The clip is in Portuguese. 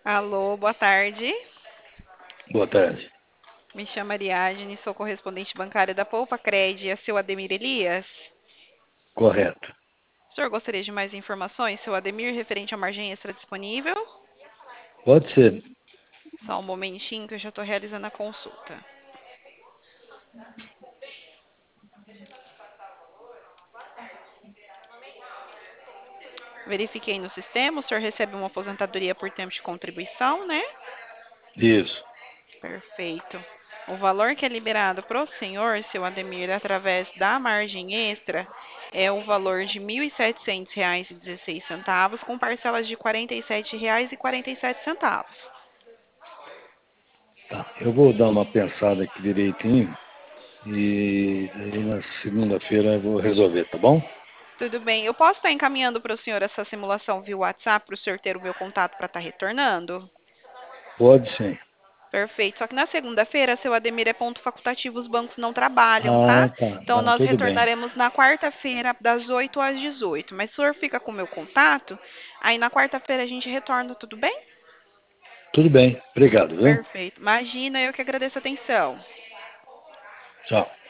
Alô, boa tarde. Boa tarde. Me chamo Ariadne, sou correspondente bancária da Poupa Cred. É seu Ademir Elias? Correto. O senhor gostaria de mais informações, seu Ademir, referente à margem extra disponível? Pode ser. Só um momentinho que eu já estou realizando a consulta. Verifiquei no sistema, o senhor recebe uma aposentadoria por tempo de contribuição, né? Isso. Perfeito. O valor que é liberado para o senhor, seu Ademir, através da margem extra, é o valor de R$ 1.700,16, com parcelas de R$ 47,47. Tá. Eu vou dar uma pensada aqui direitinho e aí na segunda-feira eu vou resolver, tá bom? Tudo bem. Eu posso estar encaminhando para o senhor essa simulação via WhatsApp para o senhor ter o meu contato para estar retornando? Pode sim. Perfeito. Só que na segunda-feira, seu Ademir, é ponto facultativo, os bancos não trabalham, Ah, tá? tá. Então Não, nós tudo bem. retornaremos na quarta-feira, das 8 às 18. Mas o senhor fica com o meu contato, aí na quarta-feira a gente retorna, tudo bem? Tudo bem. Obrigado, viu? Perfeito. Imagina, eu que agradeço a atenção. Tchau.